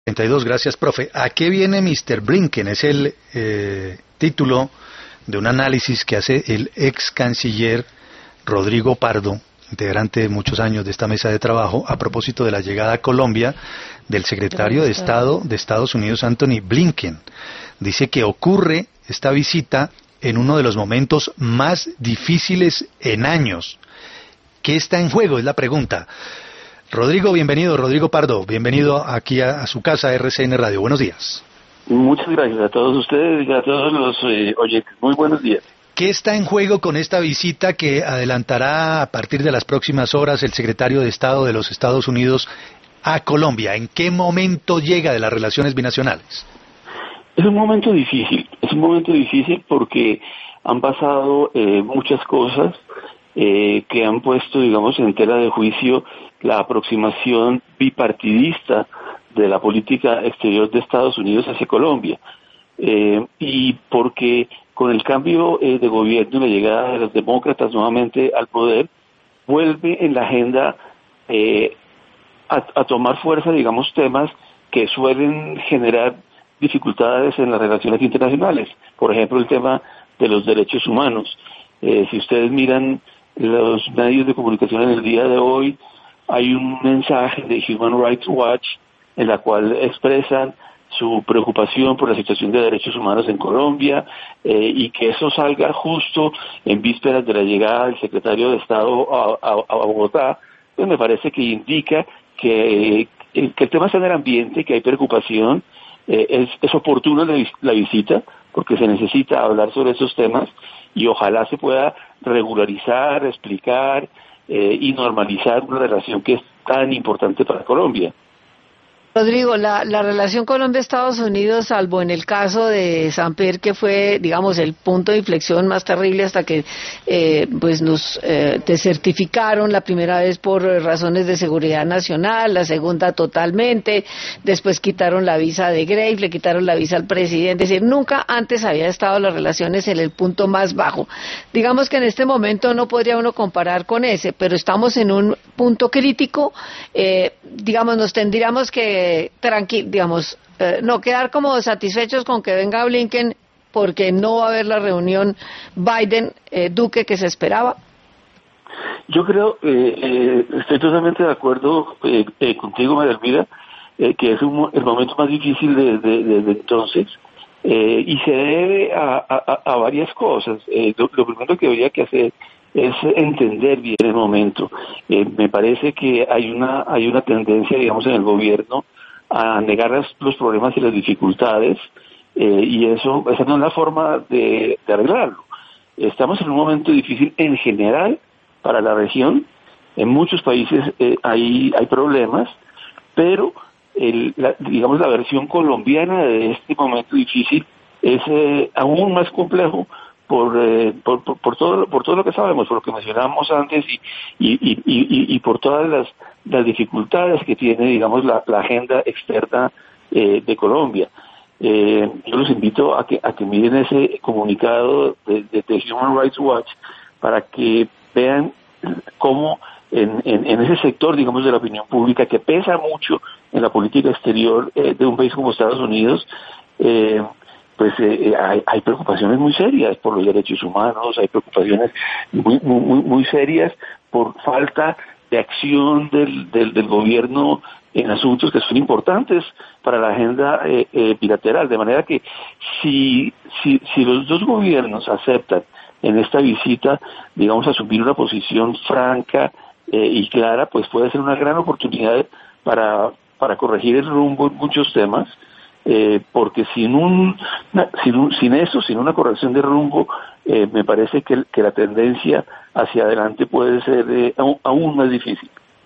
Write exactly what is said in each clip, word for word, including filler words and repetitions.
treinta y dos, gracias, profe. ¿A qué viene mister Blinken? Es el eh, título de un análisis que hace el ex canciller Rodrigo Pardo, integrante de muchos años de esta mesa de trabajo, a propósito de la llegada a Colombia del secretario de Estado de Estados Unidos, Anthony Blinken. Dice que ocurre esta visita en uno de los momentos más difíciles en años. ¿Qué está en juego? Es la pregunta. Rodrigo, bienvenido. Rodrigo Pardo, bienvenido aquí a, a su casa, R C N Radio. Buenos días. Muchas gracias a todos ustedes y a todos los eh, oyentes. Muy buenos días. ¿Qué está en juego con esta visita que adelantará a partir de las próximas horas el secretario de Estado de los Estados Unidos a Colombia? ¿En qué momento llega de las relaciones binacionales? Es un momento difícil, es un momento difícil porque han pasado eh, muchas cosas eh, que han puesto, digamos, en tela de juicio la aproximación bipartidista de la política exterior de Estados Unidos hacia Colombia. Eh, y porque con el cambio eh, de gobierno y la llegada de los demócratas nuevamente al poder, vuelve en la agenda eh, a, a tomar fuerza, digamos, temas que suelen generar dificultades en las relaciones internacionales. Por ejemplo, el tema de los derechos humanos. Eh, si ustedes miran los medios de comunicación en el día de hoy, hay un mensaje de Human Rights Watch en la cual expresan su preocupación por la situación de derechos humanos en Colombia eh, y que eso salga justo en vísperas de la llegada del secretario de Estado a, a, a Bogotá, pues me parece que indica que, que el tema está en el ambiente, que hay preocupación. Eh, es, es oportuna la, la visita porque se necesita hablar sobre esos temas y ojalá se pueda regularizar, explicar eh, y normalizar una relación que es tan importante para Colombia. Rodrigo, la, la relación Colombia-Estados Unidos, salvo en el caso de Samper, que fue, digamos, el punto de inflexión más terrible hasta que eh, pues nos eh, desertificaron la primera vez por razones de seguridad nacional, la segunda totalmente, después quitaron la visa de Graves, le quitaron la visa al presidente, es decir, nunca antes había estado las relaciones en el punto más bajo. Digamos que en este momento no podría uno comparar con ese, pero estamos en un punto crítico, eh, digamos, nos tendríamos que tranqui, digamos, eh, no quedar como satisfechos con que venga Blinken porque no va a haber la reunión Biden-Duque eh, que se esperaba. Yo creo, eh, eh, estoy totalmente de acuerdo eh, eh, contigo, María Elvira, eh, que es un, el momento más difícil de, de, de, de entonces eh, y se debe a, a, a varias cosas. Eh, lo, lo primero que habría que hacer es entender bien el momento. Eh, me parece que hay una hay una tendencia, digamos, en el gobierno a negar los, los problemas y las dificultades, eh, y eso esa no es la forma de, de arreglarlo. Estamos en un momento difícil en general para la región. En muchos países eh, hay hay problemas, pero el, la, digamos la versión colombiana de este momento difícil es eh, aún más complejo. Por, eh, por, por, por todo por todo lo que sabemos, por lo que mencionamos antes y y, y, y, y por todas las, las dificultades que tiene, digamos, la, la agenda externa eh, de Colombia. Eh, yo los invito a que a que miren ese comunicado de, de, de Human Rights Watch para que vean cómo en, en, en ese sector, digamos, de la opinión pública que pesa mucho en la política exterior eh, de un país como Estados Unidos, eh, pues eh, hay, hay preocupaciones muy serias por los derechos humanos, hay preocupaciones muy muy muy serias por falta de acción del, del, del gobierno en asuntos que son importantes para la agenda eh, eh, bilateral, de manera que si, si si los dos gobiernos aceptan en esta visita, digamos, asumir una posición franca eh, y clara, pues puede ser una gran oportunidad para para corregir el rumbo en muchos temas. Eh, porque sin un, sin un sin eso, sin una corrección de rumbo, eh, me parece que, que la tendencia hacia adelante puede ser eh, aún, aún más difícil.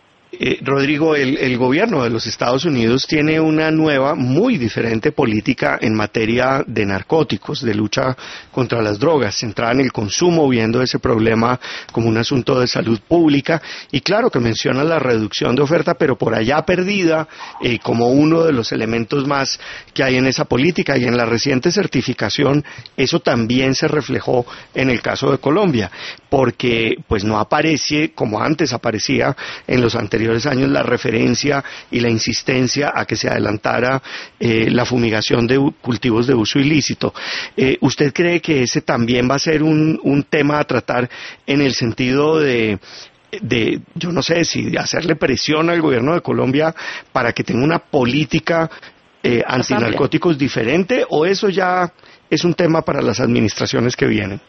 Eh, Rodrigo, el, el gobierno de los Estados Unidos tiene una nueva, muy diferente política en materia de narcóticos, de lucha contra las drogas, centrada en el consumo, viendo ese problema como un asunto de salud pública, y claro que menciona la reducción de oferta, pero por allá perdida eh, como uno de los elementos más que hay en esa política, y en la reciente certificación eso también se reflejó en el caso de Colombia, porque pues no aparece como antes aparecía en los anteriores anteriores años la referencia y la insistencia a que se adelantara eh, la fumigación de cultivos de uso ilícito. Eh, ¿Usted cree que ese también va a ser un, un tema a tratar en el sentido de de, yo no sé, si hacerle presión al gobierno de Colombia para que tenga una política eh, antinarcóticos diferente, o eso ya es un tema para las administraciones que vienen?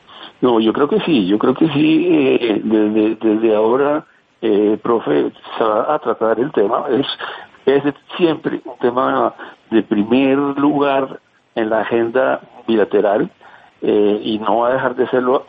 No, yo creo que sí, yo creo que sí, eh, desde, desde ahora, eh, profe, se va a tratar el tema, es, es siempre un tema de primer lugar en la agenda bilateral, eh, y no va a dejar de serlo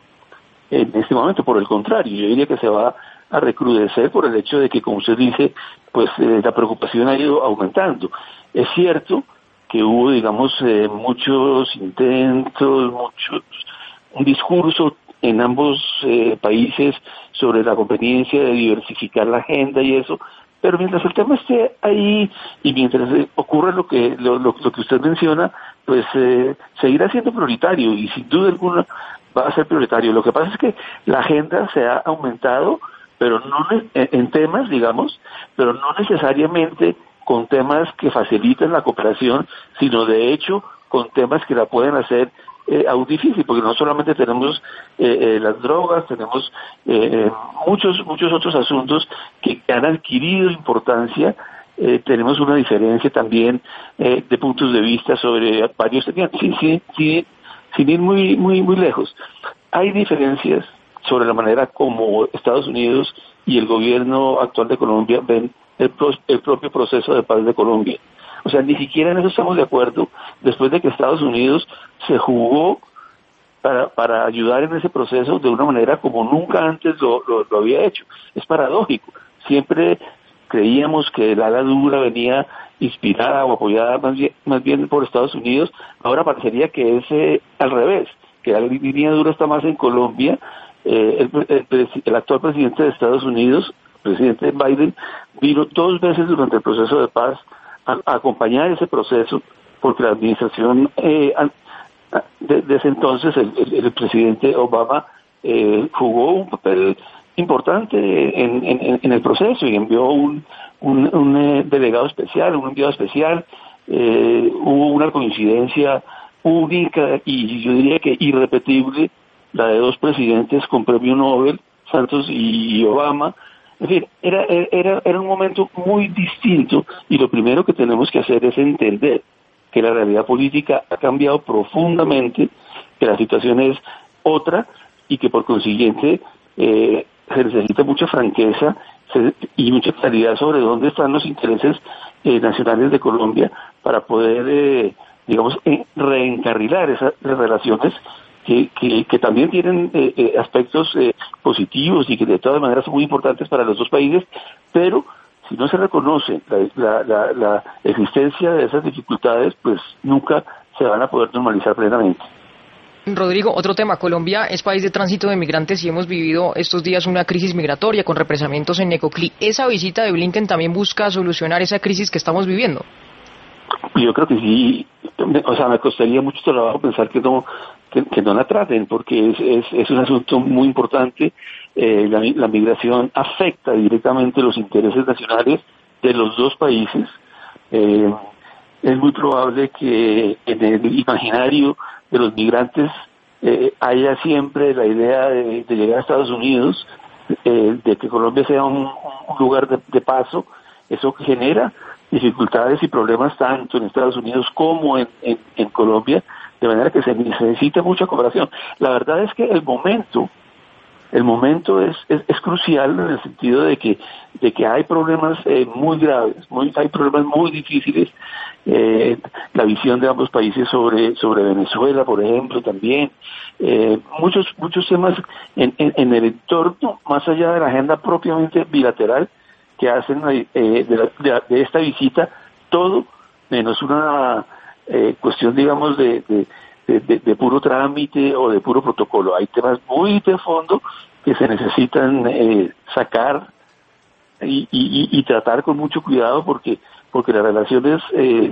en este momento. Por el contrario, yo diría que se va a recrudecer por el hecho de que, como usted dice, pues eh, la preocupación ha ido aumentando. Es cierto que hubo, digamos, eh, muchos intentos, muchos, un discurso en ambos eh, países sobre la conveniencia de diversificar la agenda y eso, pero mientras el tema esté ahí y mientras eh, ocurra lo que lo, lo, lo que usted menciona, pues eh, seguirá siendo prioritario y sin duda alguna va a ser prioritario. Lo que pasa es que la agenda se ha aumentado, pero no en temas, digamos, pero no necesariamente con temas que faciliten la cooperación, sino de hecho con temas que la pueden hacer eh, aún difícil, porque no solamente tenemos eh, eh, las drogas, tenemos eh, muchos muchos otros asuntos que han adquirido importancia. Eh, tenemos una diferencia también eh, de puntos de vista sobre varios temas. Sí, sí, sí. Sin ir muy muy muy lejos, hay diferencias sobre la manera como Estados Unidos y el gobierno actual de Colombia ven el, pro, el propio proceso de paz de Colombia. O sea, ni siquiera en eso estamos de acuerdo, después de que Estados Unidos se jugó para, para ayudar en ese proceso de una manera como nunca antes lo, lo, lo había hecho. Es paradójico. Siempre creíamos que el ala dura venía inspirada o apoyada más bien, más bien por Estados Unidos. Ahora parecería que es eh, al revés, que la línea dura está más en Colombia. Eh, el, el, el actual presidente de Estados Unidos, el presidente Biden, vino dos veces durante el proceso de paz a, a acompañar ese proceso, porque la administración eh, de, de ese entonces, el, el, el presidente Obama, eh, jugó un papel importante en, en, en el proceso y envió un, un, un eh, delegado especial, un enviado especial. Eh, hubo una coincidencia única y yo diría que irrepetible, la de dos presidentes con premio Nobel, Santos y Obama. En fin, era, era, era un momento muy distinto y lo primero que tenemos que hacer es entender que la realidad política ha cambiado profundamente, que la situación es otra y que por consiguiente eh, se necesita mucha franqueza se, y mucha claridad sobre dónde están los intereses eh, nacionales de Colombia para poder, eh, digamos, eh, reencarrilar esas relaciones que, que, que también tienen eh, eh, aspectos eh, positivos y que de todas maneras son muy importantes para los dos países, pero si no se reconoce la, la, la, la existencia de esas dificultades, pues nunca se van a poder normalizar plenamente. Rodrigo, otro tema. Colombia es país de tránsito de migrantes y hemos vivido estos días una crisis migratoria con represamientos en Necoclí. ¿Esa visita de Blinken también busca solucionar esa crisis que estamos viviendo? Yo creo que sí. O sea, me costaría mucho trabajo pensar que no que, que no la traten, porque es, es, es un asunto muy importante. Eh, la, la migración afecta directamente los intereses nacionales de los dos países. Eh, es muy probable que en el imaginario de los migrantes eh, haya siempre la idea de, de llegar a Estados Unidos, eh, de que Colombia sea un, un lugar de, de paso. Eso genera dificultades y problemas tanto en Estados Unidos como en, en, en Colombia, de manera que se necesita mucha cooperación. La verdad es que el momento el momento es, es, es crucial en el sentido de que de que hay problemas eh, muy graves, muy, hay problemas muy difíciles. Eh, la visión de ambos países sobre sobre Venezuela, por ejemplo, también eh, muchos muchos temas en, en, en el entorno más allá de la agenda propiamente bilateral que hacen eh, de, la, de, de esta visita, todo menos una eh, cuestión, digamos, de, de, de, de puro trámite o de puro protocolo. Hay temas muy de fondo que se necesitan eh, sacar y, y, y tratar con mucho cuidado porque porque las relaciones eh,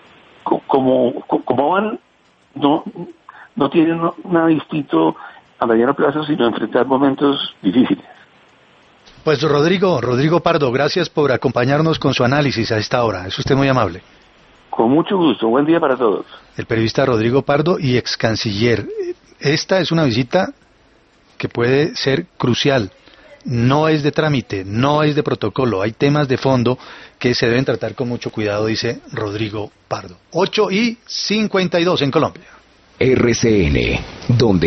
como como van no no tienen nada distinto a mediano plazo, sino enfrentar momentos difíciles. Pues Rodrigo, Rodrigo Pardo, gracias por acompañarnos con su análisis a esta hora. Es usted muy amable. Con mucho gusto. Buen día para todos. El periodista Rodrigo Pardo y ex canciller. Esta es una visita que puede ser crucial. No es de trámite, no es de protocolo. Hay temas de fondo que se deben tratar con mucho cuidado, dice Rodrigo Pardo. ocho y cincuenta y dos en Colombia. R C N, donde